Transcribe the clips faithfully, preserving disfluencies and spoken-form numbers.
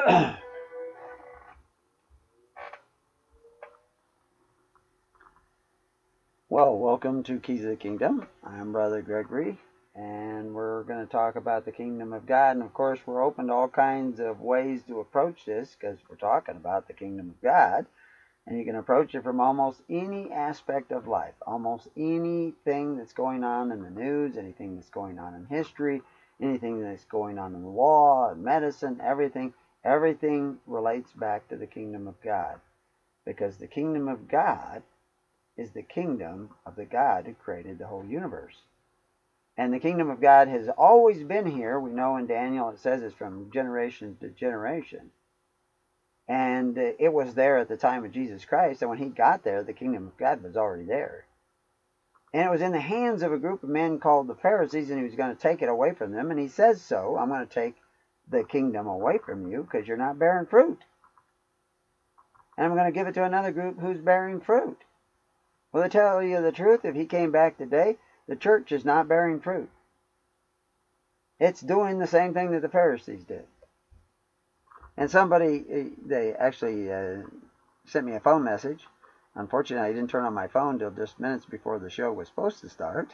Well, welcome to Keys of the Kingdom. I'm Brother Gregory, and we're going to talk about the Kingdom of God. And of course, we're open to all kinds of ways to approach this because we're talking about the Kingdom of God. And you can approach it from almost any aspect of life, almost anything that's going on in the news, anything that's going on in history, anything that's going on in law and medicine, everything. Everything relates back to the Kingdom of God because the Kingdom of God is the kingdom of the God who created the whole universe. And the kingdom of God has always been here. We know in Daniel it says it's from generation to generation. And it was there at the time of Jesus Christ. And when he got there, the kingdom of God was already there. And it was in the hands of a group of men called the Pharisees, and he was going to take it away from them. And he says so. I'm going to take the kingdom away from you because you're not bearing fruit. And I'm going to give it to another group who's bearing fruit. Well, to tell you the truth, if he came back today, the church is not bearing fruit. It's doing the same thing that the Pharisees did. And somebody, they actually uh, sent me a phone message. Unfortunately, I didn't turn on my phone until just minutes before the show was supposed to start.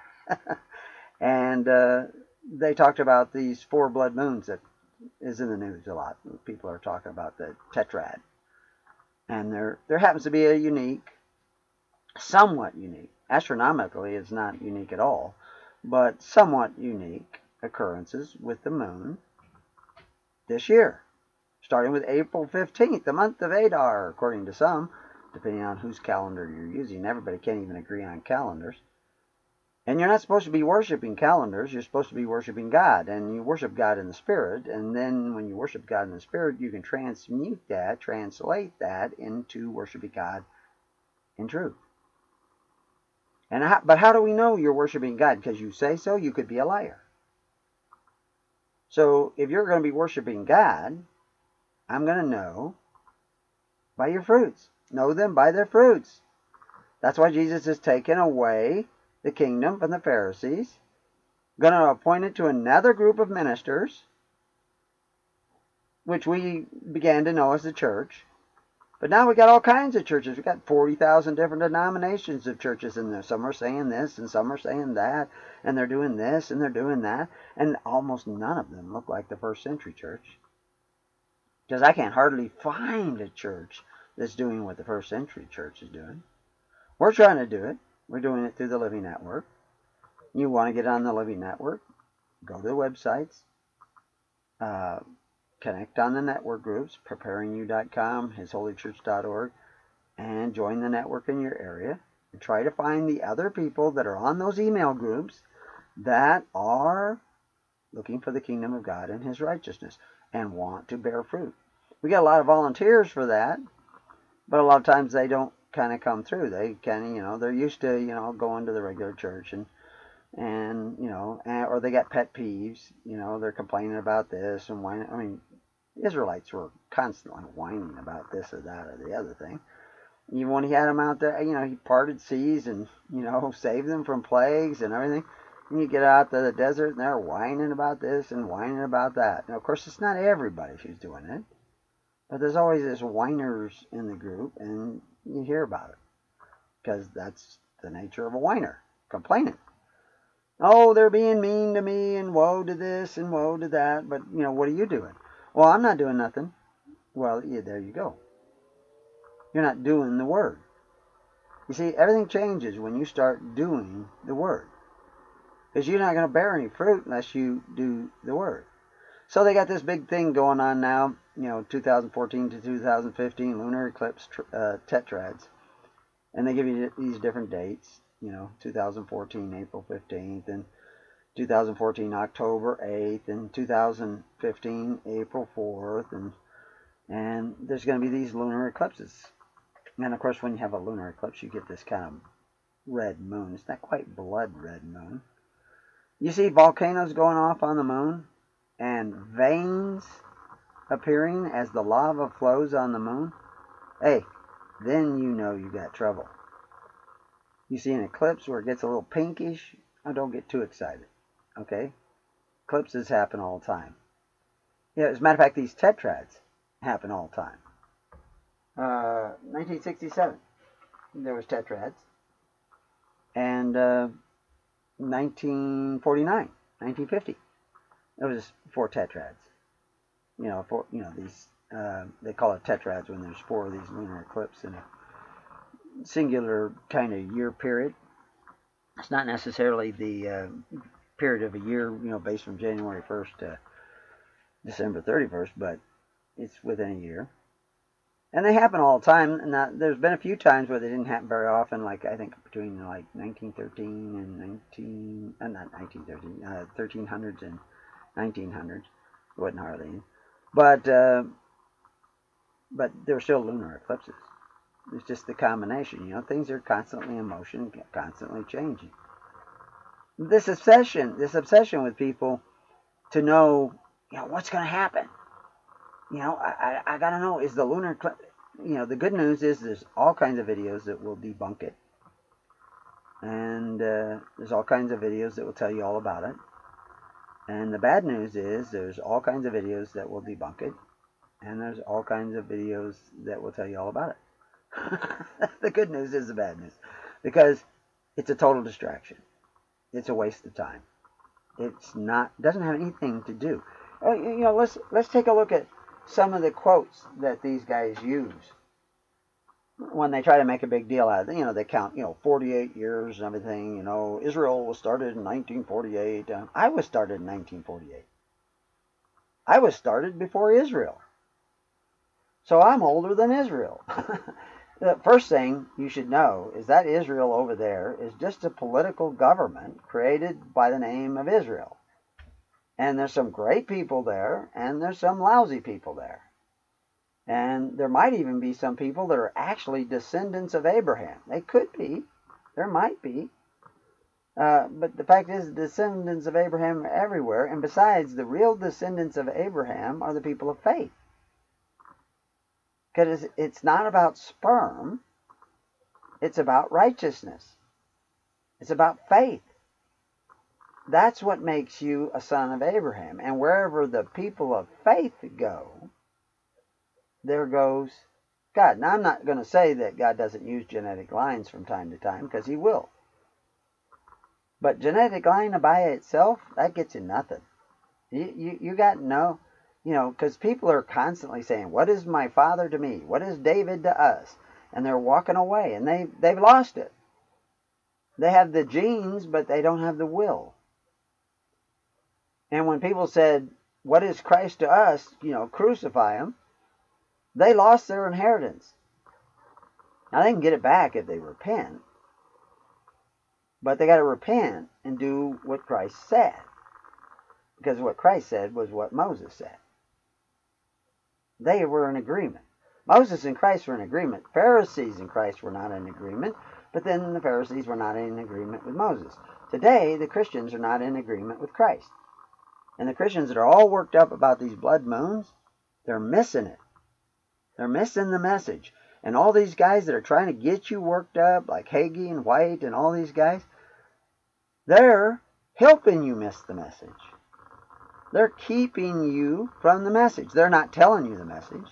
and uh, they talked about these four blood moons that is in the news a lot. People are talking about the tetrad. And there, there happens to be a unique, somewhat unique, astronomically it's not unique at all, but somewhat unique occurrences with the moon this year, starting with April fifteenth, the month of Adar, according to some, depending on whose calendar you're using. Everybody can't even agree on calendars. And you're not supposed to be worshiping calendars. You're supposed to be worshiping God, and you worship God in the Spirit. And then when you worship God in the Spirit, you can transmute that, translate that into worshiping God in truth. And how, but how do we know you're worshiping God? Because you say so, you could be a liar. So if you're going to be worshiping God, I'm going to know by your fruits. Know them by their fruits. That's why Jesus has taken away the kingdom from the Pharisees, going to appoint it to another group of ministers, which we began to know as the church. But now we got all kinds of churches. We got forty thousand different denominations of churches in there. Some are saying this and some are saying that. And they're doing this and they're doing that. And almost none of them look like the first century church. Because I can't hardly find a church that's doing what the first century church is doing. We're trying to do it. We're doing it through the Living Network. You want to get on the Living Network, go to the websites. Uh, Connect on the network groups, preparing you dot com, his holy church dot org, and join the network in your area. And try to find the other people that are on those email groups that are looking for the kingdom of God and his righteousness and want to bear fruit. We got a lot of volunteers for that, but a lot of times they don't kind of come through. They kind of, you know, they're used to, you know, going to the regular church and And, you know, or they got pet peeves, you know, they're complaining about this and whining. I mean, the Israelites were constantly whining about this or that or the other thing. Even when he had them out there, you know, he parted seas and, you know, saved them from plagues and everything. And you get out to the desert and they're whining about this and whining about that. Now, of course, it's not everybody who's doing it. But there's always this whiners in the group and you hear about it. Because that's the nature of a whiner, complaining. Oh, they're being mean to me, and woe to this, and woe to that. But, you know, what are you doing? Well, I'm not doing nothing. Well, yeah, there you go. You're not doing the word. You see, everything changes when you start doing the word. Because you're not going to bear any fruit unless you do the word. So they got this big thing going on now, you know, two thousand fourteen to two thousand fifteen lunar eclipse uh, tetrads. And they give you these different dates. You know, two thousand fourteen, April fifteenth, and two thousand fourteen, October eighth, and two thousand fifteen, April fourth, and and there's going to be these lunar eclipses. And of course, when you have a lunar eclipse, you get this kind of red moon. It's not quite blood red moon. You see volcanoes going off on the moon, and veins appearing as the lava flows on the moon. Hey, then you know you got trouble. You see an eclipse where it gets a little pinkish, oh, don't get too excited, okay? Eclipses happen all the time. Yeah, as a matter of fact, these tetrads, happen all the time. Uh, nineteen sixty-seven, there was tetrads. And uh, nineteen forty-nine, nineteen fifty, there was four tetrads. You know, four, you know these, uh, they call it tetrads when there's four of these lunar eclipses in a singular kind of year period. It's not necessarily the uh, period of a year, you know, based from January first to December thirty-first, but it's within a year. And they happen all the time. Now, there's been a few times where they didn't happen very often, like I think between like nineteen thirteen and nineteen, uh, not nineteen thirteen, uh, thirteen hundreds and nineteen hundreds. It wasn't hardly any. But, uh, but there were still lunar eclipses. It's just the combination, you know, things are constantly in motion, constantly changing. This obsession, this obsession with people to know, you know, what's going to happen. You know, I, I, I got to know, is the lunar eclipse, you know, the good news is there's all kinds of videos that will debunk it. And uh, there's all kinds of videos that will tell you all about it. And the bad news is there's all kinds of videos that will debunk it. And there's all kinds of videos that will tell you all about it. The good news is the bad news, because it's a total distraction. It's a waste of time. It's not, doesn't have anything to do. You know, let's let's take a look at some of the quotes that these guys use when they try to make a big deal out of it. You know, they count, you know, forty-eight years and everything. You know, Israel was started in nineteen forty-eight. Uh, I was started in nineteen forty-eight. I was started before Israel. So I'm older than Israel. The first thing you should know is that Israel over there is just a political government created by the name of Israel. And there's some great people there, and there's some lousy people there. And there might even be some people that are actually descendants of Abraham. They could be. There might be. Uh, but the fact is, the descendants of Abraham are everywhere. And besides, the real descendants of Abraham are the people of faith. Because it's not about sperm. It's about righteousness. It's about faith. That's what makes you a son of Abraham. And wherever the people of faith go, there goes God. Now, I'm not going to say that God doesn't use genetic lines from time to time, because he will. But genetic line by itself, that gets you nothing. You, you, you got no, you know, because people are constantly saying, what is my father to me? What is David to us? And they're walking away, and they, they've lost it. They have the genes, but they don't have the will. And when people said, what is Christ to us? You know, crucify him. They lost their inheritance. Now, they can get it back if they repent. But they got to repent and do what Christ said. Because what Christ said was what Moses said. They were in agreement. Moses and Christ were in agreement. Pharisees and Christ were not in agreement. But then the Pharisees were not in agreement with Moses. Today, the Christians are not in agreement with Christ. And the Christians that are all worked up about these blood moons, they're missing it. They're missing the message. And all these guys that are trying to get you worked up, like Hagee and White and all these guys, they're helping you miss the message. They're keeping you from the message. They're not telling you the message.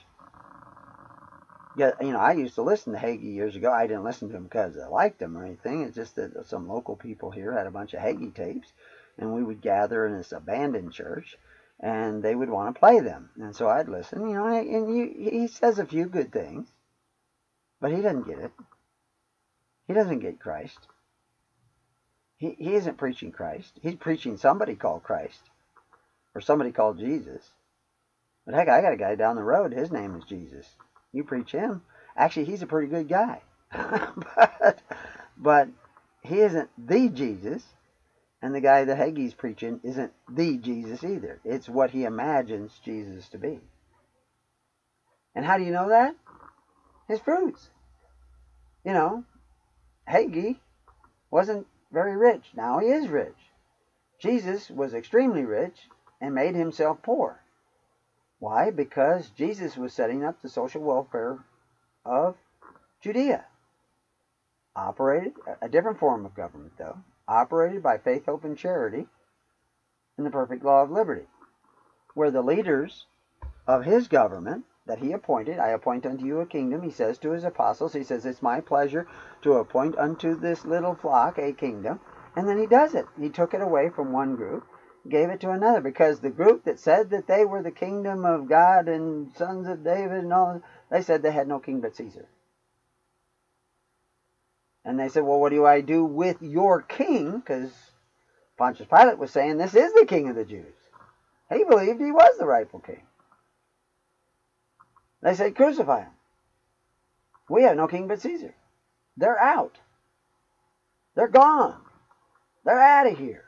Yeah, you know, I used to listen to Hagee years ago. I didn't listen to him because I liked him or anything. It's just that some local people here had a bunch of Hagee tapes, and we would gather in this abandoned church, and they would want to play them. And so I'd listen, you know, and you, he says a few good things, but he doesn't get it. He doesn't get Christ. He, he isn't preaching Christ. He's preaching somebody called Christ, or somebody called Jesus. But heck, I got a guy down the road. His name is Jesus. You preach him. Actually, he's a pretty good guy. but, but he isn't the Jesus. And the guy that Hagee's preaching isn't the Jesus either. It's what he imagines Jesus to be. And how do you know that? His fruits. You know, Hagee wasn't very rich. Now he is rich. Jesus was extremely rich and made himself poor. Why? Because Jesus was setting up the social welfare of Judea. Operated, a different form of government though, operated by faith, hope, and charity in the perfect law of liberty, where the leaders of his government that he appointed. I appoint unto you a kingdom, he says to his apostles. He says, it's my pleasure to appoint unto this little flock a kingdom. And then he does it. He took it away from one group, gave it to another, because the group that said that they were the kingdom of God and sons of David and all, they said they had no king but Caesar. And they said, well, what do I do with your king? Because Pontius Pilate was saying, this is the king of the Jews. He believed he was the rightful king. They said, crucify him. We have no king but Caesar. They're out. They're gone. They're out of here.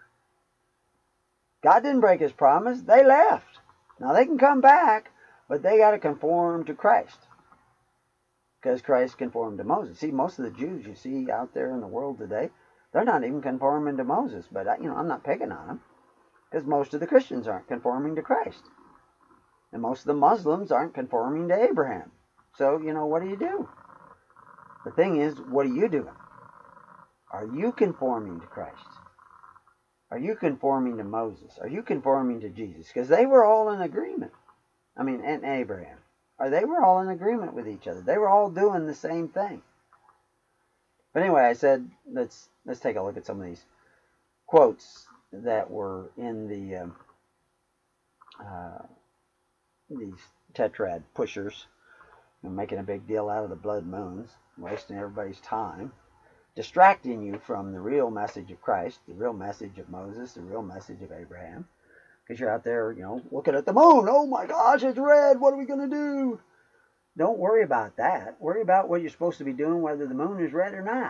God didn't break his promise. They left. Now they can come back, but they got to conform to Christ. Because Christ conformed to Moses. See, most of the Jews you see out there in the world today, they're not even conforming to Moses. But, you know, I'm not picking on them. Because most of the Christians aren't conforming to Christ. And most of the Muslims aren't conforming to Abraham. So, you know, what do you do? The thing is, what are you doing? Are you conforming to Christ? Are you conforming to Moses? Are you conforming to Jesus? Because they were all in agreement. I mean, and Abraham. Or they were all in agreement with each other. They were all doing the same thing. But anyway, I said, let's let's take a look at some of these quotes that were in the um, uh, these tetrad pushers, and making a big deal out of the blood moons, wasting everybody's time, distracting you from the real message of Christ, the real message of Moses, the real message of Abraham. Because you're out there, you know, looking at the moon. Oh my gosh, it's red. What are we going to do? Don't worry about that. Worry about what you're supposed to be doing, whether the moon is red or not.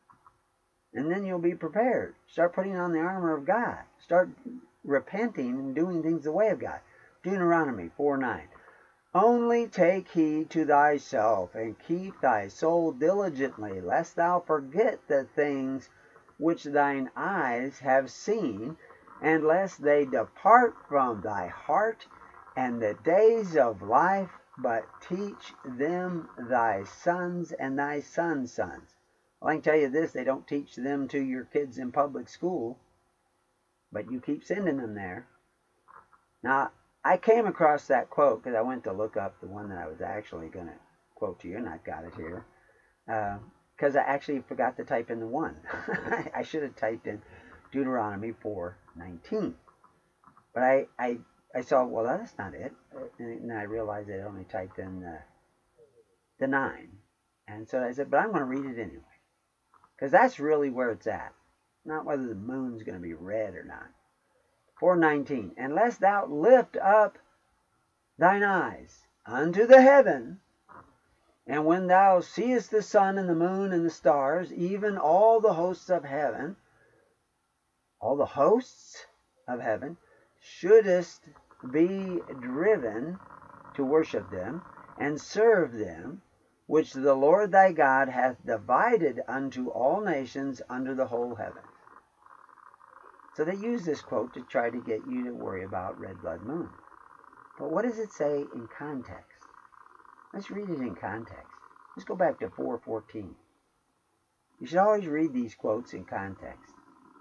And then you'll be prepared. Start putting on the armor of God. Start repenting and doing things the way of God. Deuteronomy four nine. Only take heed to thyself, and keep thy soul diligently, lest thou forget the things which thine eyes have seen, and lest they depart from thy heart, and the days of life, but teach them thy sons and thy sons' sons. Well, I can tell you this, they don't teach them to your kids in public school, but you keep sending them there. Now, I came across that quote because I went to look up the one that I was actually going to quote to you, and I've got it here, because uh, I actually forgot to type in the one. I should have typed in Deuteronomy four nineteen. But I, I, I saw, well, that's not it. And then I realized I only typed in the, the nine. And so I said, but I'm going to read it anyway. Because that's really where it's at. Not whether the moon's going to be red or not. four nineteen. Unless thou lift up thine eyes unto the heaven, and when thou seest the sun and the moon and the stars, even all the hosts of heaven, all the hosts of heaven, shouldest be driven to worship them and serve them, which the Lord thy God hath divided unto all nations under the whole heaven. So they use this quote to try to get you to worry about red blood moon. But what does it say in context? Let's read it in context. Let's go back to four fourteen. You should always read these quotes in context.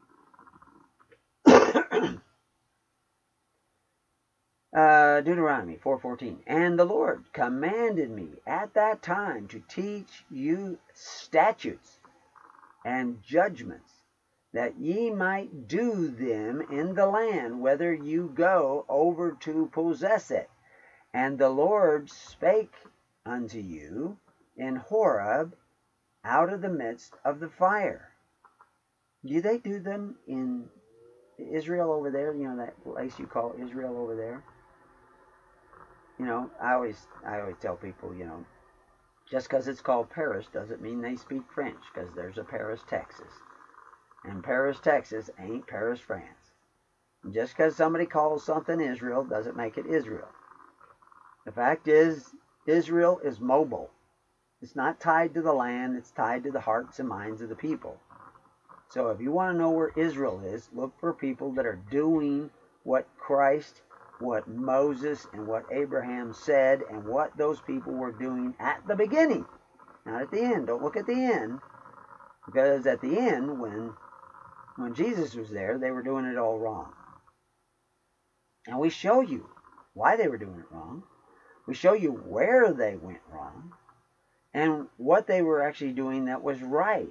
uh, Deuteronomy four fourteen. And the Lord commanded me at that time to teach you statutes and judgments, that ye might do them in the land whither you go over to possess it. And the Lord spake unto you in Horeb out of the midst of the fire. Do they do them in Israel over there? You know, that place you call Israel over there? You know, I always, I always tell people, you know, just because it's called Paris doesn't mean they speak French, because there's a Paris, Texas. And Paris, Texas ain't Paris, France. And just because somebody calls something Israel doesn't make it Israel. The fact is, Israel is mobile. It's not tied to the land, it's tied to the hearts and minds of the people. So if you want to know where Israel is, look for people that are doing what Christ, what Moses, and what Abraham said, and what those people were doing at the beginning. Not at the end. Don't look at the end. Because at the end, when When Jesus was there, they were doing it all wrong. And we show you why they were doing it wrong. We show you where they went wrong and what they were actually doing that was right,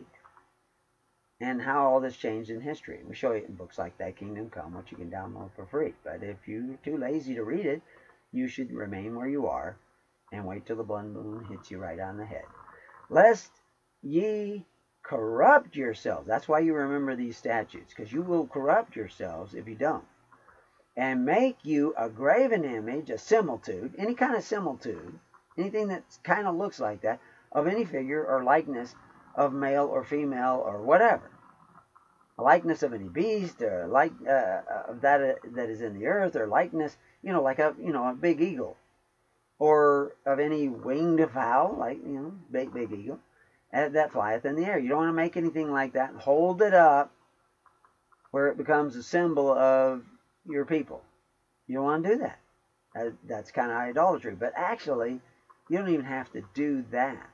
and how all this changed in history. We show it in books like Thy Kingdom Come, which you can download for free. But if you're too lazy to read it, you should remain where you are and wait till the blood moon hits you right on the head. Lest ye corrupt yourselves. That's why you remember these statutes, because you will corrupt yourselves if you don't. And make you a graven image, a similitude, any kind of similitude, anything that kind of looks like that, of any figure or likeness of male or female or whatever. A likeness of any beast, or like uh, of that uh, that is in the earth, or likeness, you know, like a you know a big eagle, or of any winged fowl, like you know, big big eagle, uh, that flieth in the air. You don't want to make anything like that and hold it up where it becomes a symbol of your people. You don't want to do that. Uh, that's kind of idolatry. But actually, you don't even have to do that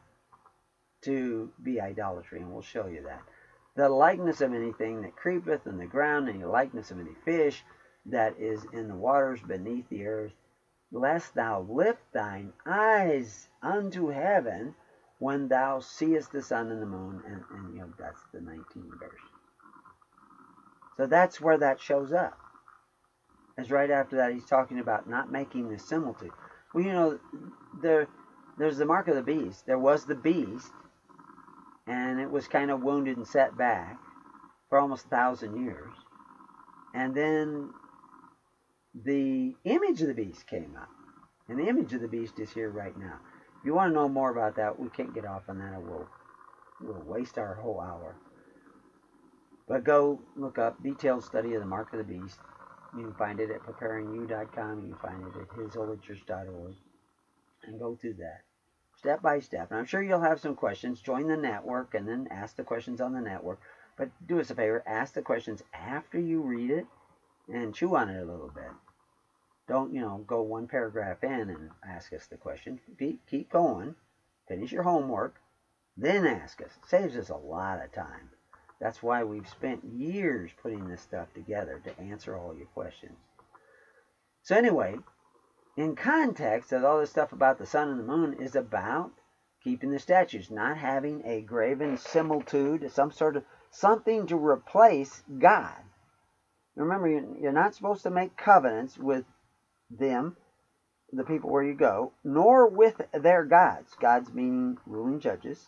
to be idolatry, and we'll show you that. The likeness of anything that creepeth in the ground, and the likeness of any fish that is in the waters beneath the earth, lest thou lift thine eyes unto heaven when thou seest the sun and the moon, and, and you know, that's the nineteenth verse. So that's where that shows up. As right after that, he's talking about not making the similitude. Well, you know, there, there's the mark of the beast. There was the beast, and it was kind of wounded and set back for almost a thousand years. And then the image of the beast came up. And the image of the beast is here right now. If you want to know more about that, we can't get off on that. We'll, we'll waste our whole hour. But go look up Detailed Study of the Mark of the Beast. You can find it at preparing you dot com. You can find it at his holy church dot org. And go through that step by step. And I'm sure you'll have some questions. Join the network and then ask the questions on the network. But do us a favor. Ask the questions after you read it and chew on it a little bit. Don't, you know, go one paragraph in and ask us the question. Keep, keep going. Finish your homework. Then ask us. It saves us a lot of time. That's why we've spent years putting this stuff together to answer all your questions. So anyway, in context of all this stuff about the sun and the moon is about keeping the statutes, not having a graven similitude, some sort of something to replace God. Remember, you're not supposed to make covenants with them, the people where you go, nor with their gods. Gods meaning ruling judges.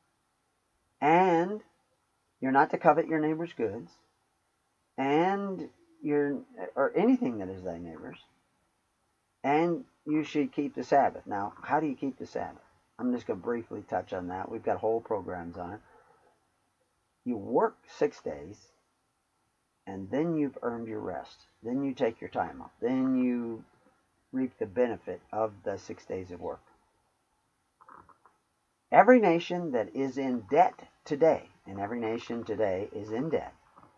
And you're not to covet your neighbor's goods, and you're, or anything that is thy neighbor's, and you should keep the Sabbath. Now, how do you keep the Sabbath? I'm just going to briefly touch on that. We've got whole programs on it. You work six days, and then you've earned your rest. Then you take your time off. Then you reap the benefit of the six days of work. Every nation that is in debt today, and every nation today is in debt,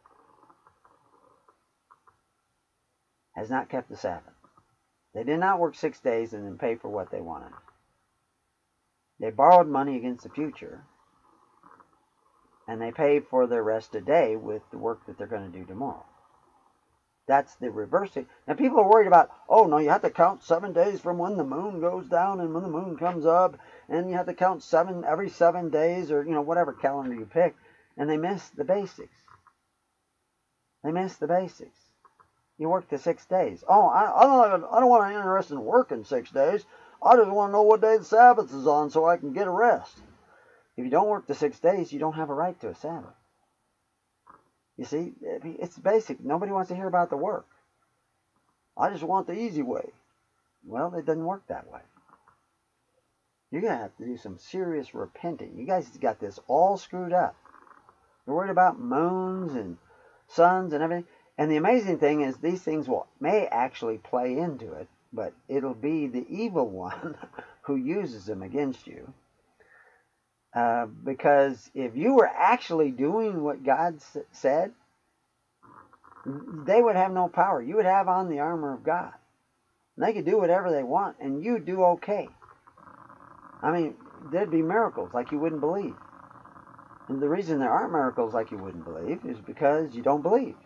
has not kept the Sabbath. They did not work six days and then pay for what they wanted. They borrowed money against the future, and they pay for their rest today with the work that they're going to do tomorrow. That's the reverse. Now, people are worried about, oh, no, you have to count seven days from when the moon goes down and when the moon comes up, and you have to count seven every seven days, or, you know, whatever calendar you pick, and they miss the basics. They miss the basics. You work the six days. Oh, I, I don't, I don't want to be interested in working six days. I just want to know what day the Sabbath is on so I can get a rest. If you don't work the six days, you don't have a right to a Sabbath. You see, it's basic. Nobody wants to hear about the work. I just want the easy way. Well, it doesn't work that way. You're going to have to do some serious repenting. You guys got this all screwed up. You're worried about moons and suns and everything. And the amazing thing is these things will may actually play into it, but it'll be the evil one who uses them against you. Uh, because if you were actually doing what God s- said, they would have no power. You would have on the armor of God. And they could do whatever they want, and you'd do okay. I mean, there'd be miracles like you wouldn't believe. And the reason there aren't miracles like you wouldn't believe is because you don't believe.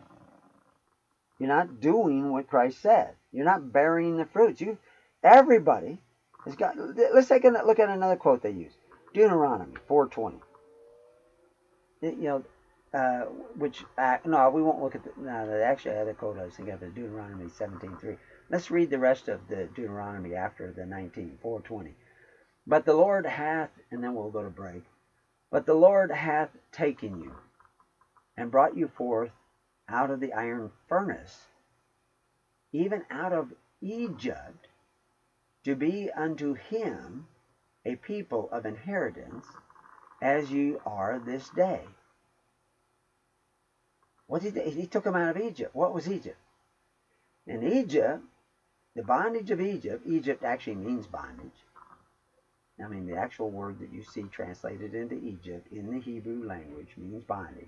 You're not doing what Christ said. You're not bearing the fruits. You, everybody It's got, let's take a look at another quote they use. Deuteronomy four twenty. You know, uh, which, uh, no, we won't look at the, no, they actually had a quote I was thinking of, is Deuteronomy seventeen three. Let's read the rest of the Deuteronomy after the nineteen, four twenty. But the Lord hath, and then we'll go to break. But the Lord hath taken you, and brought you forth out of the iron furnace, even out of Egypt, to be unto him a people of inheritance, as you are this day. What did he, he took them out of Egypt. What was Egypt? In Egypt, the bondage of Egypt, Egypt actually means bondage. I mean, the actual word that you see translated into Egypt in the Hebrew language means bondage.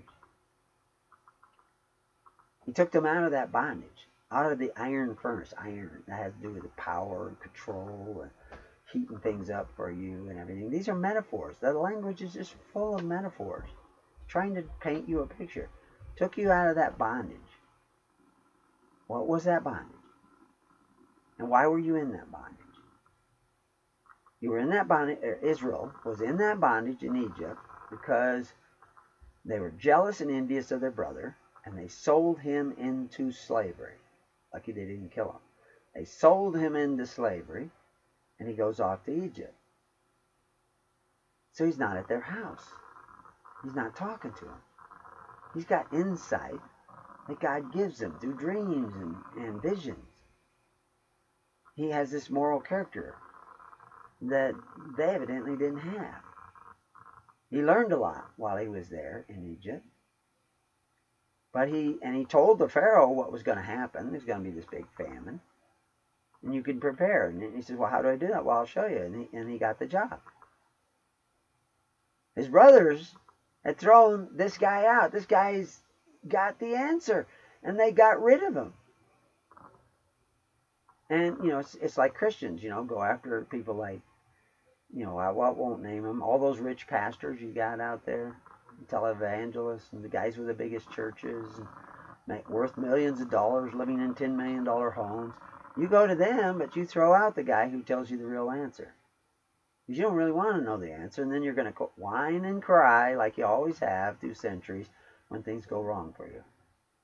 He took them out of that bondage, out of the iron furnace. Iron, that has to do with the power and control and heating things up for you and everything. These are metaphors. The language is just full of metaphors, trying to paint you a picture. Took you out of that bondage. What was that bondage? And why were you in that bondage? You were in that bondage, Israel was in that bondage in Egypt because they were jealous and envious of their brother, and they sold him into slavery. Lucky they didn't kill him. They sold him into slavery, and he goes off to Egypt. So he's not at their house. He's not talking to them. He's got insight that God gives him through dreams and, and visions. He has this moral character that they evidently didn't have. He learned a lot while he was there in Egypt. But he, and he told the Pharaoh what was going to happen. There's going to be this big famine. And you can prepare. And he says, well, how do I do that? Well, I'll show you. And he, and he got the job. His brothers had thrown this guy out. This guy's got the answer. And they got rid of him. And, you know, it's, it's like Christians, you know, go after people like, you know, I won't name them, all those rich pastors you got out there, televangelists, and the guys with the biggest churches, and make worth millions of dollars, living in ten million dollar homes. You go to them, but you throw out the guy who tells you the real answer. Because you don't really want to know the answer, and then you're going to whine and cry like you always have through centuries when things go wrong for you.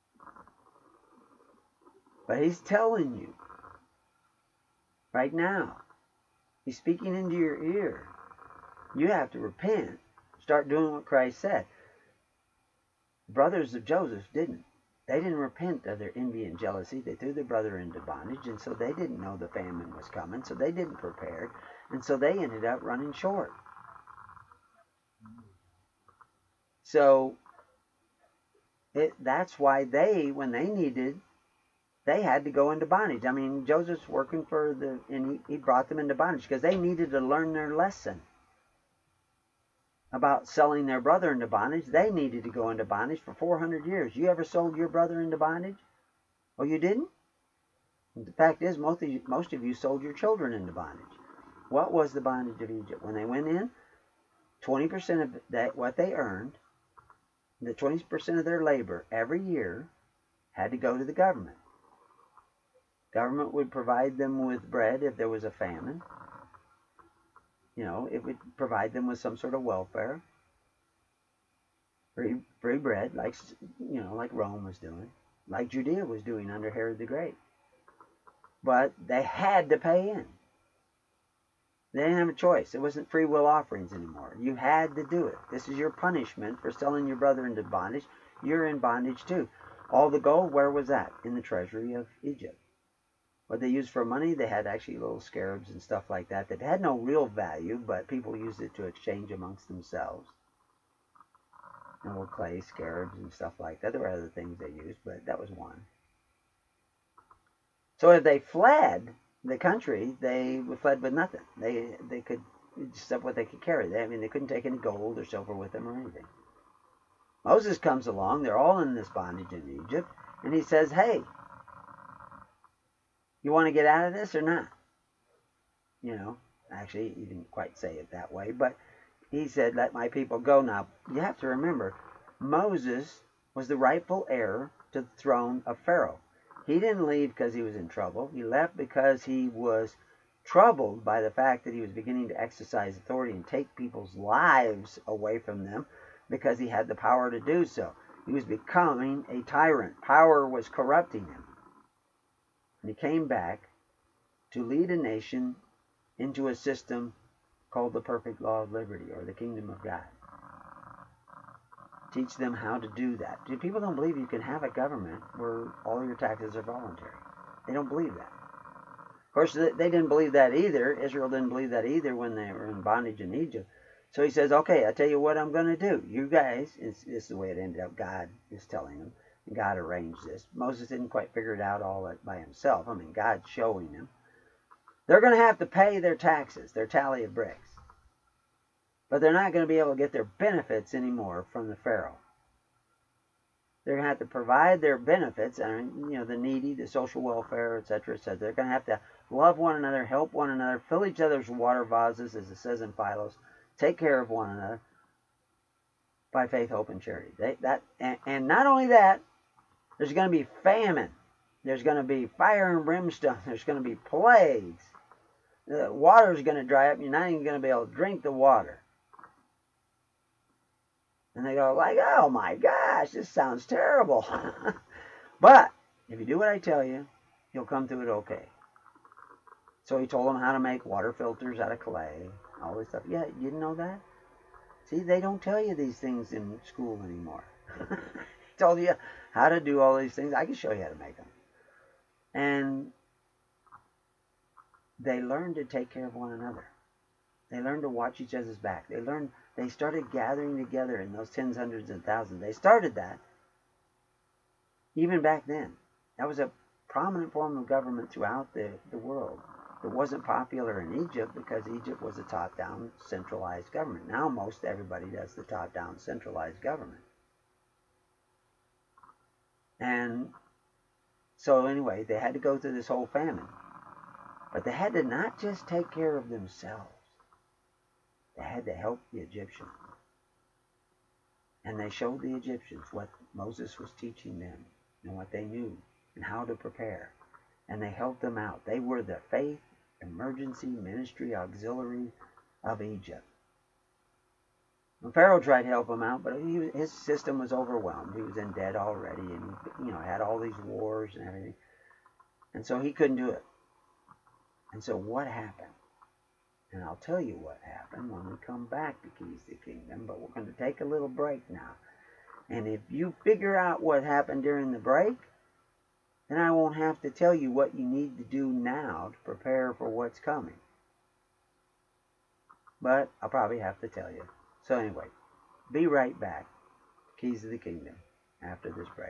But he's telling you right now. He's speaking into your ear. You have to repent. Start doing what Christ said. The brothers of Joseph didn't. They didn't repent of their envy and jealousy. They threw their brother into bondage, and so they didn't know the famine was coming, so they didn't prepare, and so they ended up running short. So it, that's why they, when they needed, they had to go into bondage. I mean, Joseph's working for the, and he, he brought them into bondage because they needed to learn their lesson about selling their brother into bondage. They needed to go into bondage for four hundred years. You ever sold your brother into bondage? Oh, you didn't? The fact is, most of you, most of you sold your children into bondage. What was the bondage of Egypt? When they went in, twenty percent of that, what they earned, the twenty percent of their labor every year had to go to the government. Government would provide them with bread if there was a famine. You know, it would provide them with some sort of welfare. Free, free bread, like, you know, like Rome was doing. Like Judea was doing under Herod the Great. But they had to pay in. They didn't have a choice. It wasn't free will offerings anymore. You had to do it. This is your punishment for selling your brother into bondage. You're in bondage too. All the gold, where was that? In the treasury of Egypt. What they used for money, they had actually little scarabs and stuff like that that had no real value, but people used it to exchange amongst themselves. And little clay scarabs and stuff like that. There were other things they used, but that was one. So if they fled the country, they fled with nothing. They they could, except what they could carry. They, I mean, they couldn't take any gold or silver with them or anything. Moses comes along. They're all in this bondage in Egypt. And he says, hey, you want to get out of this or not? You know, actually, he didn't quite say it that way, but he said, let my people go. Now, you have to remember, Moses was the rightful heir to the throne of Pharaoh. He didn't leave because he was in trouble. He left because he was troubled by the fact that he was beginning to exercise authority and take people's lives away from them because he had the power to do so. He was becoming a tyrant. Power was corrupting him. And he came back to lead a nation into a system called the perfect law of liberty, or the kingdom of God. Teach them how to do that. People don't believe you can have a government where all your taxes are voluntary. They don't believe that. Of course, they didn't believe that either. Israel didn't believe that either when they were in bondage in Egypt. So he says, okay, I'll tell you what I'm going to do. You guys, this is the way it ended up. God is telling them. God arranged this. Moses didn't quite figure it out all by himself. I mean, God's showing him. They're going to have to pay their taxes, their tally of bricks. But they're not going to be able to get their benefits anymore from the Pharaoh. They're going to have to provide their benefits, and you know, the needy, the social welfare, et cetera, et cetera. They're going to have to love one another, help one another, fill each other's water vases, as it says in Philos, take care of one another by faith, hope, and charity. They, that, and, and not only that, there's going to be famine. There's going to be fire and brimstone. There's going to be plagues. The water's going to dry up. You're not even going to be able to drink the water. And they go like, oh my gosh, this sounds terrible. But if you do what I tell you, you'll come through it okay. So he told them how to make water filters out of clay, all this stuff. Yeah, you didn't know that? See, they don't tell you these things in school anymore. He told you how to do all these things. I can show you how to make them. And they learned to take care of one another. They learned to watch each other's back. They learned, they started gathering together in those tens, hundreds, and thousands. They started that even back then. That was a prominent form of government throughout the, the world. It wasn't popular in Egypt because Egypt was a top-down, centralized government. Now most everybody does the top-down, centralized government. And so anyway, they had to go through this whole famine. But they had to not just take care of themselves. They had to help the Egyptians. And they showed the Egyptians what Moses was teaching them and what they knew and how to prepare. And they helped them out. They were the faith, emergency, ministry, auxiliary of Egypt. And Pharaoh tried to help him out, but he, his system was overwhelmed. He was in debt already, and he, you know, had all these wars and everything. And so he couldn't do it. And so what happened? And I'll tell you what happened when we come back to Keys to the Kingdom, but we're going to take a little break now. And if you figure out what happened during the break, then I won't have to tell you what you need to do now to prepare for what's coming. But I'll probably have to tell you. So anyway, be right back. Keys to the Kingdom after this break.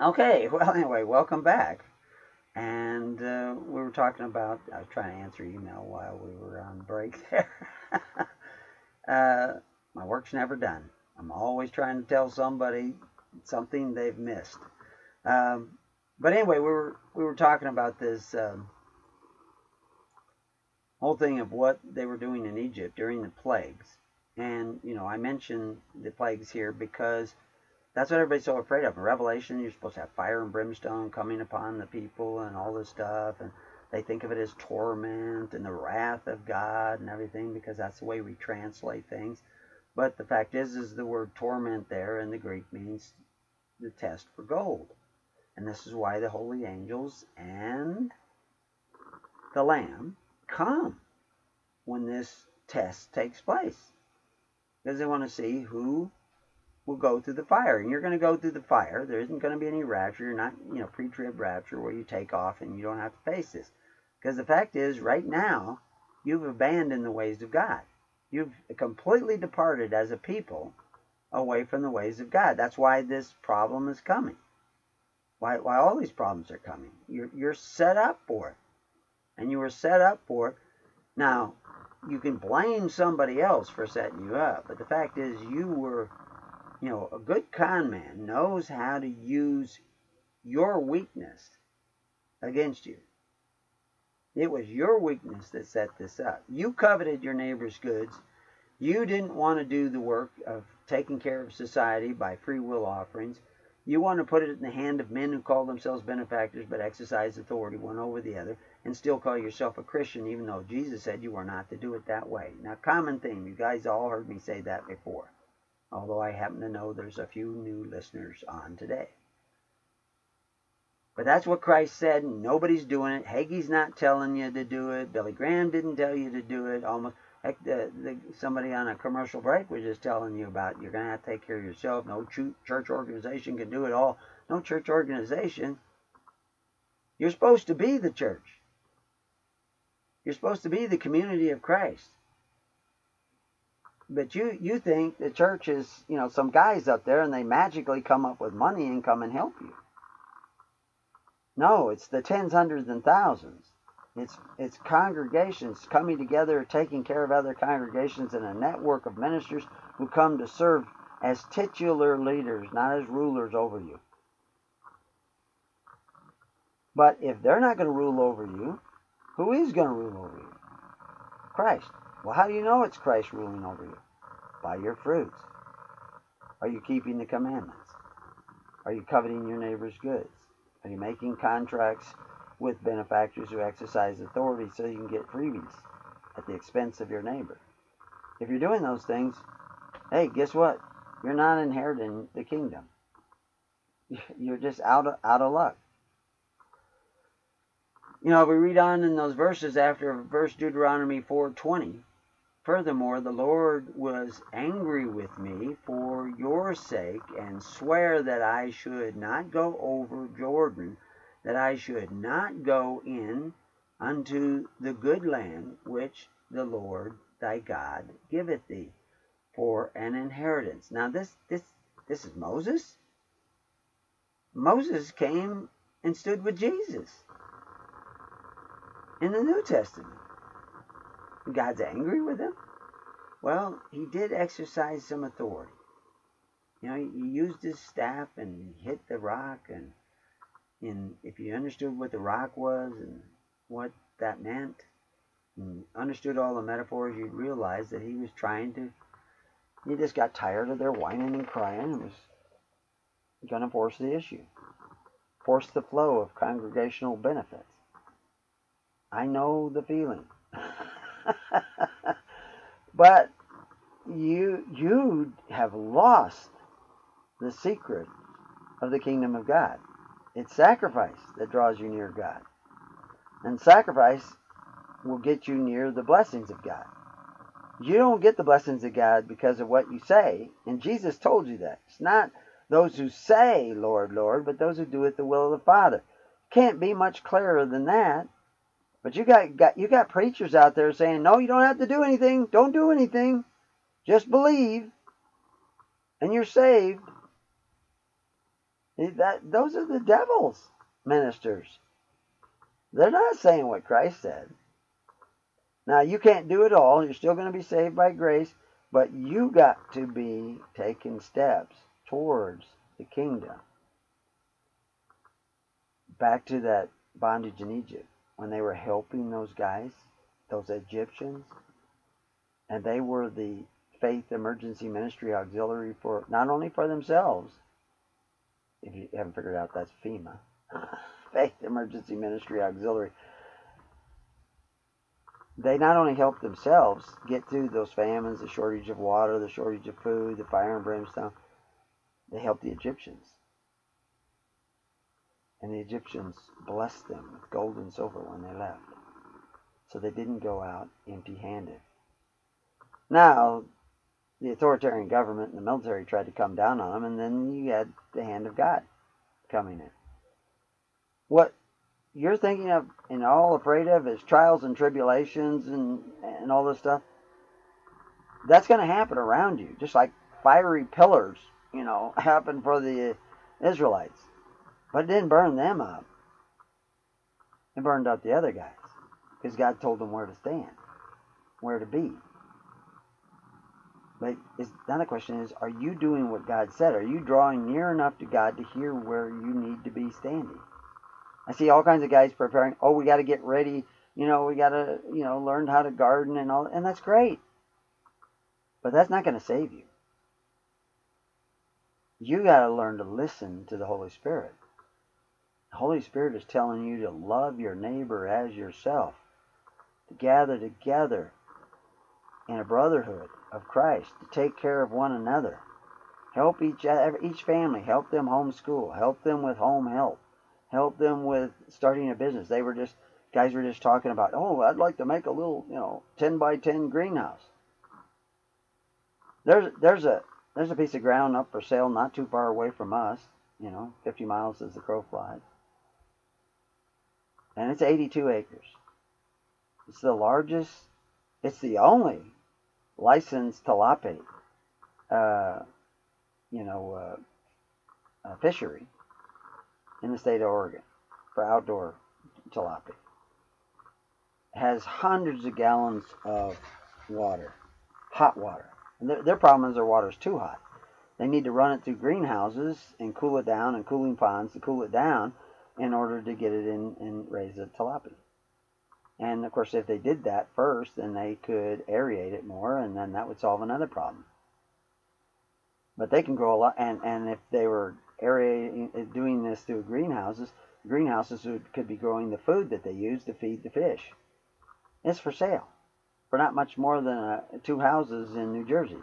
Okay, well, anyway, welcome back. And uh, we were talking about, I was trying to answer email while we were on break there. uh, my work's never done. I'm always trying to tell somebody something they've missed. Um, but anyway, we were we were talking about this um, whole thing of what they were doing in Egypt during the plagues. And, you know, I mentioned the plagues here because that's what everybody's so afraid of. In Revelation, you're supposed to have fire and brimstone coming upon the people and all this stuff. And they think of it as torment and the wrath of God and everything because that's the way we translate things. But the fact is, is the word torment there in the Greek means the test for gold. And this is why the holy angels and the Lamb come when this test takes place. Because they want to see who will go through the fire. And you're going to go through the fire. There isn't going to be any rapture. You're not, you know, pre-trib rapture where you take off and you don't have to face this. Because the fact is, right now, you've abandoned the ways of God. You've completely departed as a people away from the ways of God. That's why this problem is coming. Why, why all these problems are coming. You're, you're set up for it. And you were set up for it. Now, you can blame somebody else for setting you up. But the fact is, you were, you know, a good con man knows how to use your weakness against you. It was your weakness that set this up. You coveted your neighbor's goods. You didn't want to do the work of taking care of society by free will offerings. You want to put it in the hand of men who call themselves benefactors but exercise authority one over the other and still call yourself a Christian even though Jesus said you were not to do it that way. Now, common theme. You guys all heard me say that before. Although I happen to know there's a few new listeners on today. But that's what Christ said, and nobody's doing it. Hagee's not telling you to do it. Billy Graham didn't tell you to do it. Almost, heck, the, the, somebody on a commercial break was just telling you about you're going to have to take care of yourself. No church organization can do it all. No church organization. You're supposed to be the church. You're supposed to be the community of Christ. But you, you think the church is, you know, some guys up there and they magically come up with money and come and help you. No, it's the tens, hundreds, and thousands. It's, it's congregations coming together, taking care of other congregations in a network of ministers who come to serve as titular leaders, not as rulers over you. But if they're not going to rule over you, who is going to rule over you? Christ. Well, how do you know it's Christ ruling over you? By your fruits. Are you keeping the commandments? Are you coveting your neighbor's goods? Are you making contracts with benefactors who exercise authority so you can get freebies at the expense of your neighbor? If you're doing those things, hey, guess what? You're not inheriting the kingdom. You're just out of, out of luck. You know, we read on in those verses after verse Deuteronomy four twenty. Furthermore, the Lord was angry with me for your sake and swear that I should not go over Jordan, that I should not go in unto the good land which the Lord thy God giveth thee for an inheritance. Now this this this is Moses. Moses came and stood with Jesus in the New Testament. God's angry with him? Well, he did exercise some authority. You know, he used his staff and hit the rock, and, and if you understood what the rock was and what that meant, and understood all the metaphors, you'd realize that he was trying to, he just got tired of their whining and crying and was going to force the issue. Force the flow of congregational benefits. I know the feeling. But you you have lost the secret of the kingdom of God. It's sacrifice that draws you near God. And sacrifice will get you near the blessings of God. You don't get the blessings of God because of what you say. And Jesus told you that. It's not those who say, Lord, Lord, but those who do it the will of the Father. Can't be much clearer than that. But you got, got you got preachers out there saying, no, you don't have to do anything. Don't do anything. Just believe. And you're saved. That, those are the devil's ministers. They're not saying what Christ said. Now, you can't do it all. You're still going to be saved by grace, but you got to be taking steps towards the kingdom. Back to that bondage in Egypt, when they were helping those guys, those Egyptians, and they were the Faith Emergency Ministry Auxiliary for not only for themselves, if you haven't figured out, that's FEMA, Faith Emergency Ministry Auxiliary. They not only helped themselves get through those famines, the shortage of water, the shortage of food, the fire and brimstone, they helped the Egyptians. And the Egyptians blessed them with gold and silver when they left. So they didn't go out empty-handed. Now, the authoritarian government and the military tried to come down on them, and then you had the hand of God coming in. What you're thinking of and all afraid of is trials and tribulations and, and all this stuff. That's going to happen around you, just like fiery pillars, you know, happened for the Israelites. But it didn't burn them up. It burned up the other guys, because God told them where to stand, where to be. But it's, now the question is, are you doing what God said? Are you drawing near enough to God to hear where you need to be standing? I see all kinds of guys preparing, oh, we got to get ready, you know, we got to, you know, learn how to garden and all, and that's great. But that's not going to save you. You got to learn to listen to the Holy Spirit. The Holy Spirit is telling you to love your neighbor as yourself, to gather together in a brotherhood of Christ, to take care of one another, help each each family, help them homeschool, help them with home help, help them with starting a business. They were just guys were just talking about, oh, I'd like to make a little, you know, ten by ten greenhouse. There's there's a there's a piece of ground up for sale not too far away from us, you know, fifty miles as the crow flies, and it's eighty-two acres. It's the largest, it's the only licensed tilapia, uh, you know, uh, uh, fishery in the state of Oregon for outdoor tilapia. It has hundreds of gallons of water, hot water. And their, their problem is their water is too hot. They need to run it through greenhouses and cool it down, and cooling ponds to cool it down in order to get it in and raise the tilapia. And of course, if they did that first, then they could aerate it more, and then that would solve another problem. But they can grow a lot, and, and if they were aerating, doing this through greenhouses, greenhouses would, could be growing the food that they use to feed the fish. It's for sale for not much more than uh, two houses in New Jersey.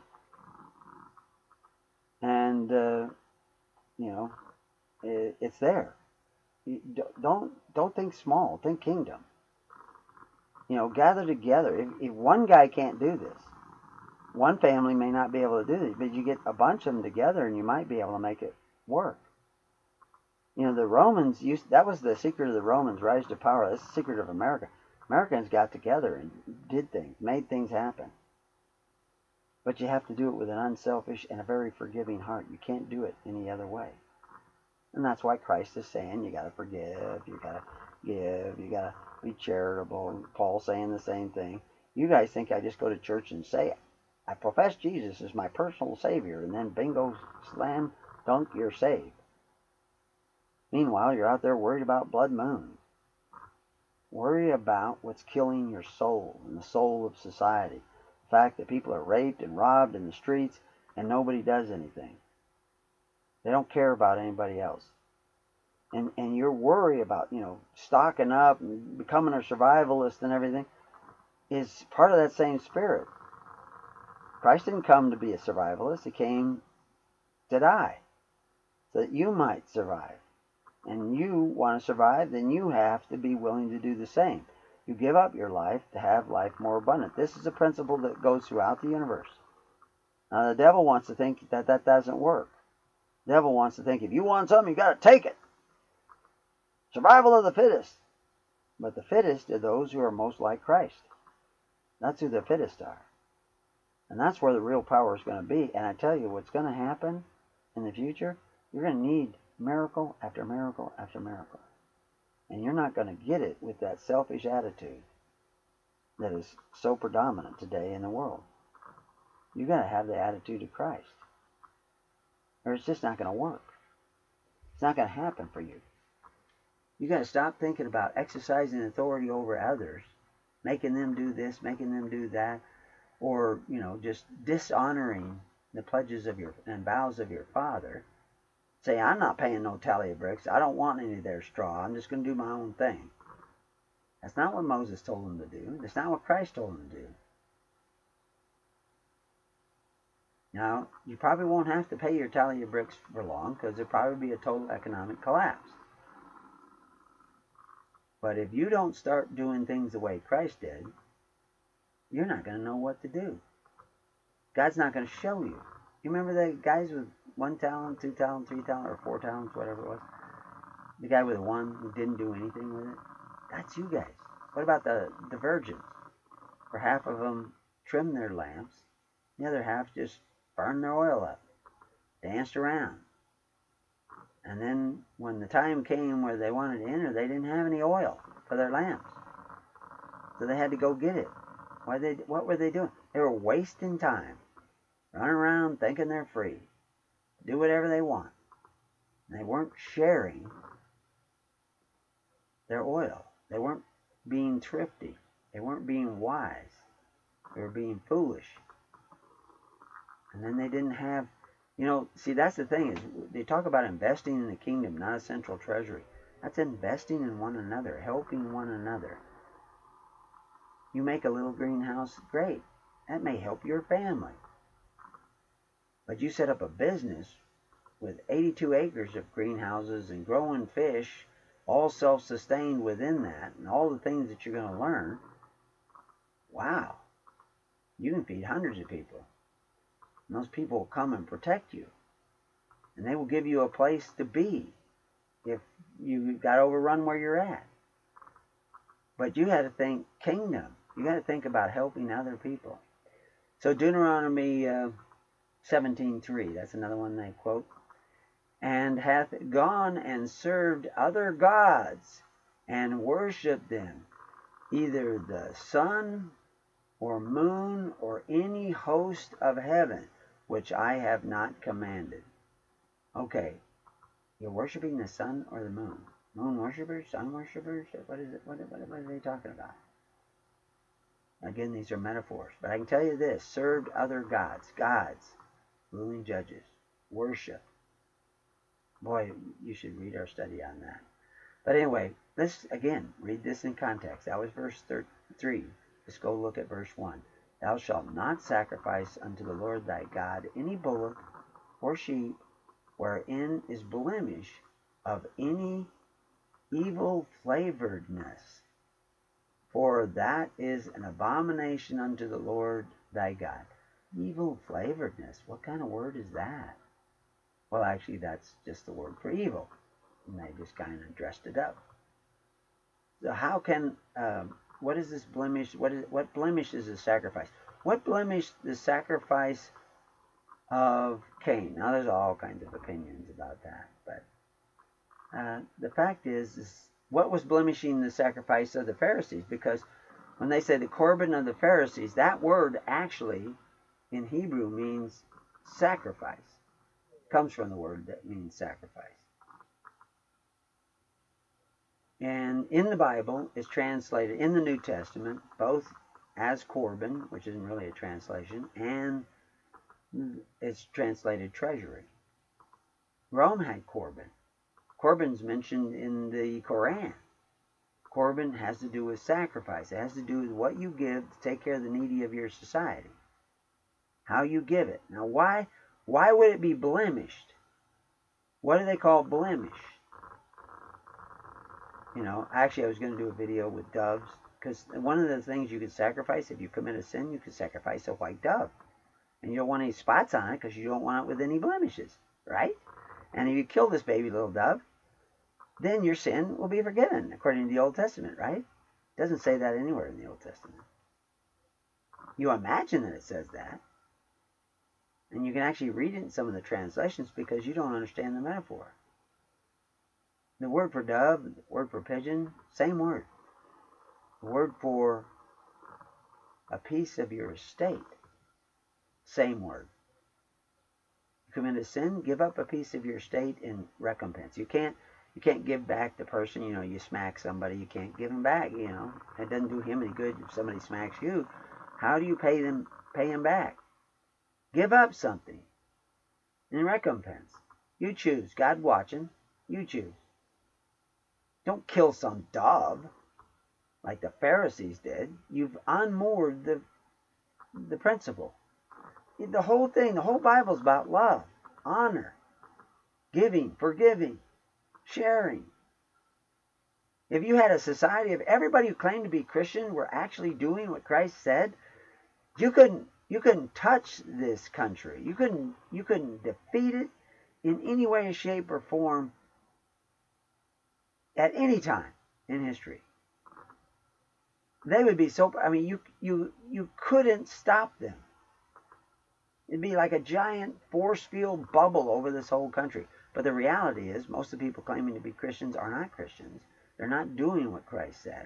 And, uh, you know, it, it's there. You don't, don't think small, think kingdom. You know, gather together. If, if one guy can't do this, one family may not be able to do this, but you get a bunch of them together and you might be able to make it work. You know, the Romans used, that was the secret of the Romans' rise to power. That's the secret of America. Americans got together and did things, made things happen. But you have to do it with an unselfish and a very forgiving heart. You can't do it any other way. And that's why Christ is saying you got to forgive, you got to give, you got to be charitable. Paul's saying the same thing. You guys think I just go to church and say it. I profess Jesus as my personal Savior, and then bingo, slam, dunk, you're saved. Meanwhile, you're out there worried about blood moon. Worry about what's killing your soul and the soul of society. The fact that people are raped and robbed in the streets and nobody does anything. They don't care about anybody else. And and your worry about, you know, stocking up and becoming a survivalist and everything is part of that same spirit. Christ didn't come to be a survivalist. He came to die so that you might survive. And you want to survive, then you have to be willing to do the same. You give up your life to have life more abundant. This is a principle that goes throughout the universe. Now, the devil wants to think that that doesn't work. The devil wants to think if you want something, you got to take it. Survival of the fittest. But the fittest are those who are most like Christ. That's who the fittest are. And that's where the real power is going to be. And I tell you what's going to happen in the future. You're going to need miracle after miracle after miracle. And you're not going to get it with that selfish attitude that is so predominant today in the world. You've got to have the attitude of Christ, or it's just not going to work. It's not going to happen for you. You've got to stop thinking about exercising authority over others, making them do this, making them do that, or, you know, just dishonoring the pledges of your and vows of your father. Say, I'm not paying no tally of bricks. I don't want any of their straw. I'm just going to do my own thing. That's not what Moses told them to do. That's not what Christ told them to do. Now, you probably won't have to pay your tally of bricks for long, because there'll probably be a total economic collapse. But if you don't start doing things the way Christ did, you're not going to know what to do. God's not going to show you. You remember the guys with one talent, two talent, three talent, or four talents, whatever it was? The guy with one who didn't do anything with it? That's you guys. What about the, the virgins? For half of them trimmed their lamps, the other half just burned their oil up, danced around. And then when the time came where they wanted to enter, they didn't have any oil for their lamps. So they had to go get it. Why they, what were they doing? They were wasting time, running around thinking they're free, do whatever they want. And they weren't sharing their oil. They weren't being thrifty. They weren't being wise. They were being foolish. And then they didn't have, you know, see, that's the thing, is they talk about investing in the kingdom, not a central treasury. That's investing in one another, helping one another. You make a little greenhouse, great. That may help your family. But you set up a business with eighty-two acres of greenhouses and growing fish, all self-sustained within that, and all the things that you're going to learn. Wow. You can feed hundreds of people. And those people will come and protect you. And they will give you a place to be if you got overrun where you're at. But you had to think kingdom. You got to think about helping other people. So Deuteronomy uh, seventeen three, that's another one they quote. And hath gone and served other gods and worshipped them, either the sun or moon or any host of heaven, which I have not commanded. Okay, you're worshiping the sun or the moon? Moon worshippers, sun worshippers? What is it? What, what, what are they talking about? Again, these are metaphors. But I can tell you this, served other gods, gods, ruling judges, worship. Boy, you should read our study on that. But anyway, let's, again, read this in context. That was verse three. Let's go look at verse one. Thou shalt not sacrifice unto the Lord thy God any bullock or sheep wherein is blemish of any evil flavoredness, for that is an abomination unto the Lord thy God. Evil flavoredness, what kind of word is that? Well, actually, that's just the word for evil, and they just kind of dressed it up. So how can, um, what is this blemish, what, is, what blemish is the sacrifice? What blemish the sacrifice of Cain? Now, there's all kinds of opinions about that, but uh, the fact is, is, what was blemishing the sacrifice of the Pharisees? Because when they say the Corban of the Pharisees, that word actually in Hebrew means sacrifice. It comes from the word that means sacrifice. And in the Bible, it's translated, in the New Testament, both as Corban, which isn't really a translation, and it's translated treasury. Rome had Corban. Corban's mentioned in the Quran. Corban has to do with sacrifice. It has to do with what you give to take care of the needy of your society. How you give it. Now, why, why would it be blemished? What do they call blemish? You know, actually, I was going to do a video with doves, because one of the things you can sacrifice, if you commit a sin, you can sacrifice a white dove. And you don't want any spots on it, because you don't want it with any blemishes, right? And if you kill this baby little dove, then your sin will be forgiven, according to the Old Testament, right? It doesn't say that anywhere in the Old Testament. You imagine that it says that. And you can actually read it in some of the translations because you don't understand the metaphor. The word for dove, the word for pigeon, same word. The word for a piece of your estate, same word. You commit a sin, give up a piece of your estate in recompense. You can't you can't give back the person, you know, you smack somebody, you can't give him back, you know. It doesn't do him any good if somebody smacks you. How do you pay them pay him back? Give up something in recompense. You choose. God watching. You choose. Don't kill some dove like the Pharisees did. You've unmoored the the principle. The whole thing, the whole Bible is about love, honor, giving, forgiving, sharing. If you had a society of everybody who claimed to be Christian were actually doing what Christ said, you couldn't you couldn't touch this country. You couldn't you couldn't defeat it in any way, shape, or form at any time in history. They would be so I mean you you you couldn't stop them. It'd be like a giant force field bubble over this whole country. But the reality is, most of the people claiming to be Christians are not Christians. They're not doing what Christ said.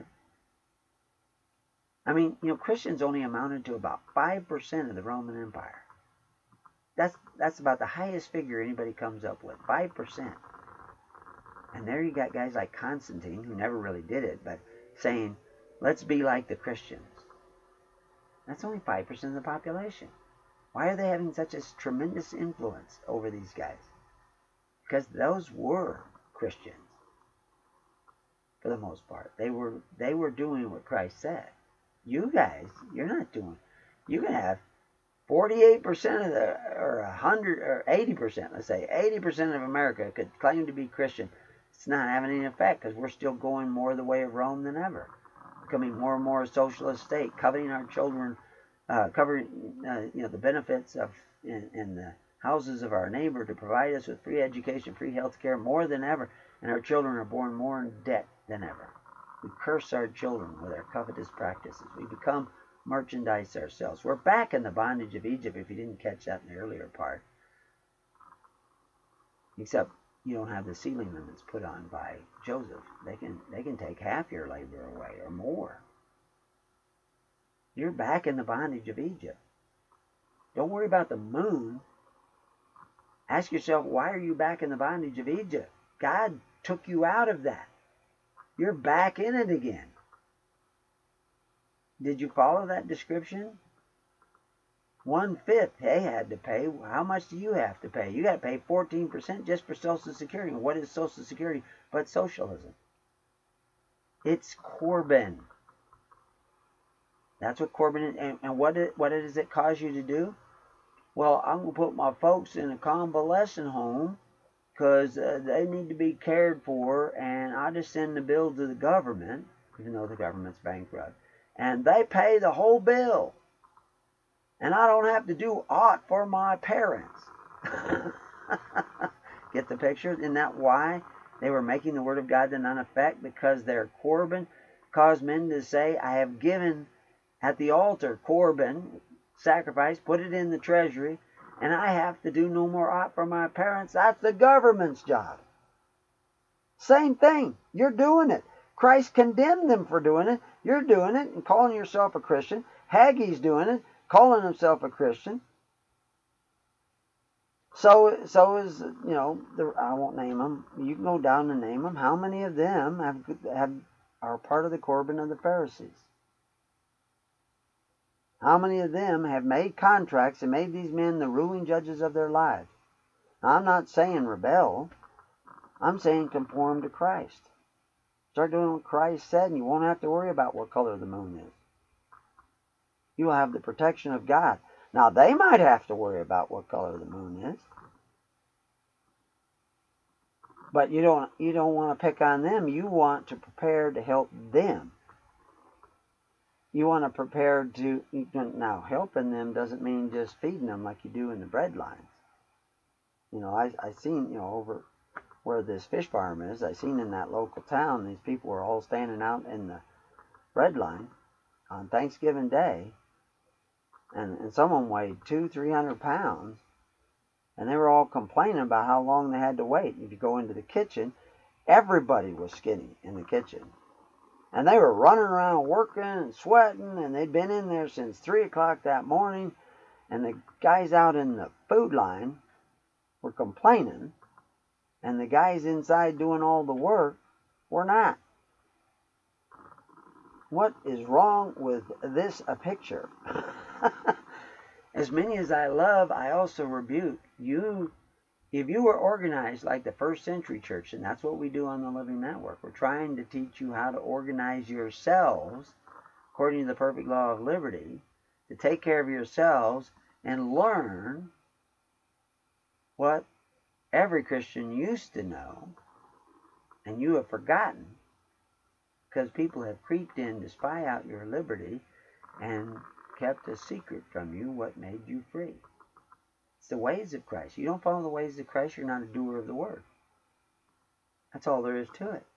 I mean, you know, Christians only amounted to about five percent of the Roman Empire. That's that's about the highest figure anybody comes up with, five percent. And there you got guys like Constantine, who never really did it, but saying, let's be like the Christians. That's only five percent of the population. Why are they having such a tremendous influence over these guys? Because those were Christians, for the most part. They were they were doing what Christ said. You guys, you're not doing. You can have forty-eight percent of the, or one hundred, or eighty percent, let's say, eighty percent of America could claim to be Christian. It's not having any effect because we're still going more the way of Rome than ever. Becoming more and more a socialist state, coveting our children, uh, covering uh, you know, the benefits of in, in the houses of our neighbor to provide us with free education, free health care more than ever, and our children are born more in debt than ever. We curse our children with our covetous practices. We become merchandise ourselves. We're back in the bondage of Egypt, if you didn't catch that in the earlier part. Except you don't have the ceiling limits put on by Joseph. They can they can take half your labor away or more. You're back in the bondage of Egypt. Don't worry about the moon. Ask yourself, why are you back in the bondage of Egypt? God took you out of that. You're back in it again. Did you follow that description? One-fifth they had to pay. How much do you have to pay? You got to pay fourteen percent just for Social Security. What is Social Security but socialism? It's Corban. That's what Corban is. And, and what, it, what does it cause you to do? Well, I'm going to put my folks in a convalescent home because uh, they need to be cared for, and I just send the bill to the government, even though the government's bankrupt, and they pay the whole bill. And I don't have to do aught for my parents. Get the picture? Isn't that why they were making the word of God to none effect? Because their Corban caused men to say, I have given at the altar Corban, sacrifice, put it in the treasury, and I have to do no more aught for my parents. That's the government's job. Same thing. You're doing it. Christ condemned them for doing it. You're doing it and calling yourself a Christian. Haggai's doing it, calling himself a Christian. So, so is, you know, the, I won't name them. You can go down and name them. How many of them have, have are part of the Corban of the Pharisees? How many of them have made contracts and made these men the ruling judges of their lives? Now, I'm not saying rebel. I'm saying conform to Christ. Start doing what Christ said, and you won't have to worry about what color the moon is. You will have the protection of God. Now, they might have to worry about what color the moon is. But you don't, you don't want to pick on them. You want to prepare to help them. You want to prepare to, now helping them doesn't mean just feeding them like you do in the bread lines. You know, I I seen, you know, over where this fish farm is, I seen in that local town, these people were all standing out in the bread line on Thanksgiving Day, and, and some of them weighed two, three hundred pounds, and they were all complaining about how long they had to wait. If you go into the kitchen, Everybody was skinny in the kitchen. And they were running around working and sweating, and they'd been in there since three o'clock that morning. And the guys out in the food line were complaining, and the guys inside doing all the work were not. What is wrong with this a picture? As many as I love, I also rebuke. You, if you were organized like the first century church, and that's what we do on the Living Network, we're trying to teach you how to organize yourselves according to the perfect law of liberty, to take care of yourselves and learn what every Christian used to know, and you have forgotten because people have creeped in to spy out your liberty and kept a secret from you what made you free. It's the ways of Christ. You don't follow the ways of Christ, you're not a doer of the word. That's all there is to it.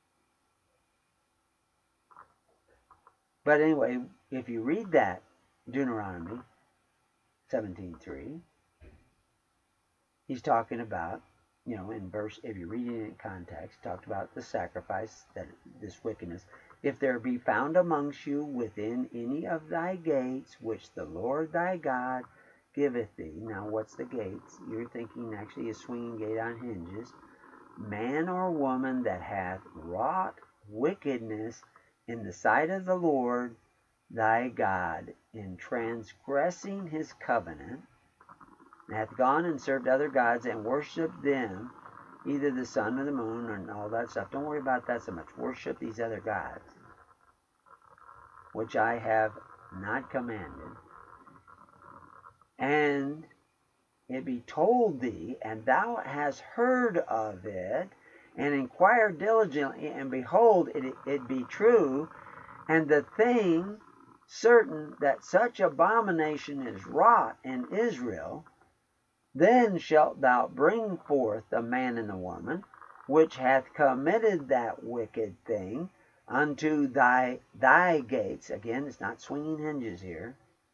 But anyway, if you read that, Deuteronomy seventeen three, he's talking about, you know, in verse, if you're reading it in context, talked about the sacrifice, that this wickedness. If there be found amongst you within any of thy gates, which the Lord thy God giveth thee. Now, what's the gates? You're thinking actually a swinging gate on hinges. Man or woman that hath wrought wickedness in the sight of the Lord thy God, in transgressing his covenant, and hath gone and served other gods and worshipped them, either the sun or the moon and all that stuff. Don't worry about that so much. Worship these other gods, which I have not commanded. And it be told thee, and thou hast heard of it, and inquired diligently, and behold, it, it be true, and the thing certain that such abomination is wrought in Israel, then shalt thou bring forth the man and the woman, which hath committed that wicked thing, unto thy thy gates. Again, it's not swinging hinges here.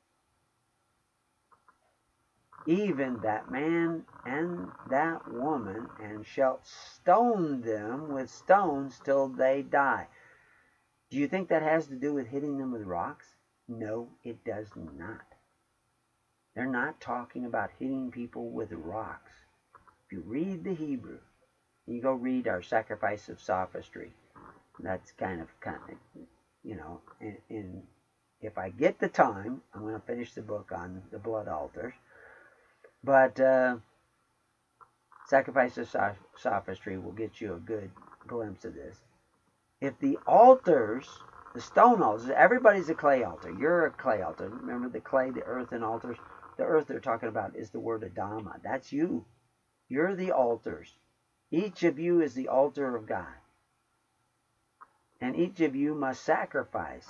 Even that man and that woman, and shalt stone them with stones till they die. Do you think that has to do with hitting them with rocks? No, it does not. They're not talking about hitting people with rocks. If you read the Hebrew, you go read our Sacrifice of Sophistry. That's kind of, kind of you know, and, and if I get the time, I'm going to finish the book on the blood altars. But uh, Sacrifice of Sophistry will get you a good glimpse of this. If the altars, the stone altars, everybody's a clay altar. You're a clay altar. Remember the clay, the earthen altars? The earth they're talking about is the word Adama. That's you. You're the altars. Each of you is the altar of God. And each of you must sacrifice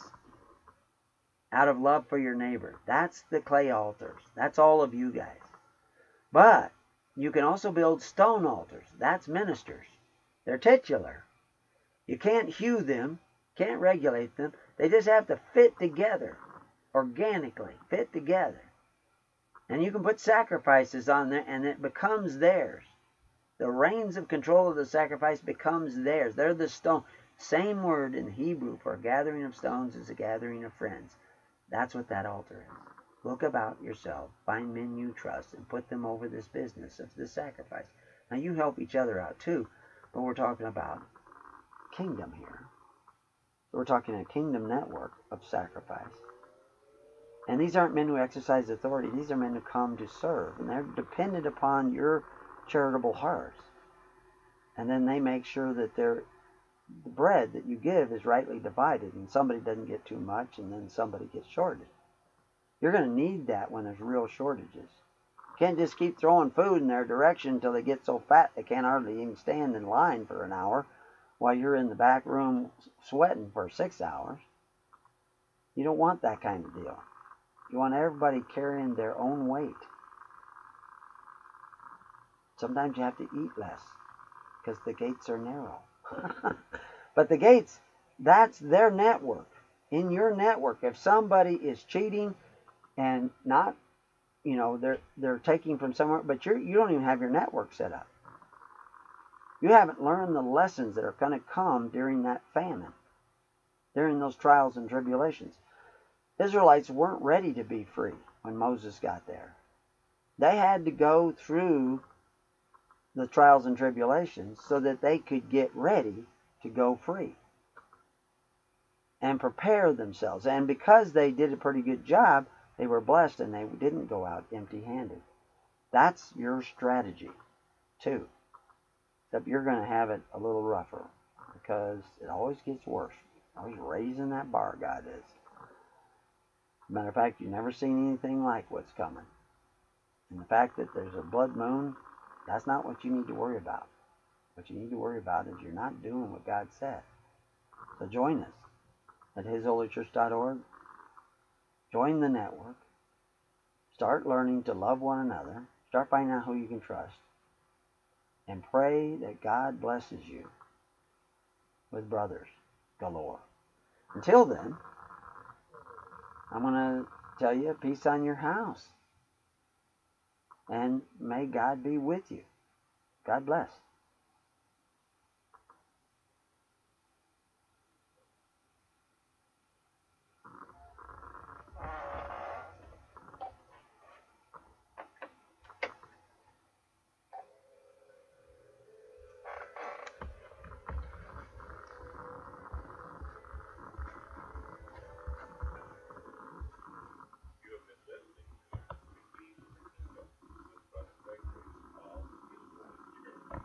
out of love for your neighbor. That's the clay altars. That's all of you guys. But you can also build stone altars. That's ministers. They're titular. You can't hew them, can't regulate them. They just have to fit together, organically, fit together. And you can put sacrifices on there, and it becomes theirs. The reins of control of the sacrifice becomes theirs. They're the stone. Same word in Hebrew for a gathering of stones is a gathering of friends. That's what that altar is. Look about yourself, find men you trust, and put them over this business of the sacrifice. Now, you help each other out too, but we're talking about kingdom here. So we're talking a kingdom network of sacrifice. And these aren't men who exercise authority. These are men who come to serve. And they're dependent upon your charitable hearts. And then they make sure that their the bread that you give is rightly divided. And somebody doesn't get too much, and then somebody gets shorted. You're going to need that when there's real shortages. You can't just keep throwing food in their direction until they get so fat they can't hardly even stand in line for an hour while you're in the back room sweating for six hours. You don't want that kind of deal. You want everybody carrying their own weight. Sometimes you have to eat less because the gates are narrow. But the gates, that's their network. In your network, if somebody is cheating and not, you know, they're they're taking from somewhere, but you're you don't even have your network set up. You haven't learned the lessons that are going to come during that famine, during those trials and tribulations. Israelites weren't ready to be free when Moses got there. They had to go through the trials and tribulations so that they could get ready to go free and prepare themselves. And because they did a pretty good job, they were blessed and they didn't go out empty-handed. That's your strategy, too. Except you're going to have it a little rougher because it always gets worse. Always raising that bar, God is. Matter of fact, you've never seen anything like what's coming. And the fact that there's a blood moon, that's not what you need to worry about. What you need to worry about is you're not doing what God said. So join us at his holy church dot org. Join the network. Start learning to love one another. Start finding out who you can trust. And pray that God blesses you with brothers galore. Until then, I'm going to tell you, peace on your house. And may God be with you. God bless.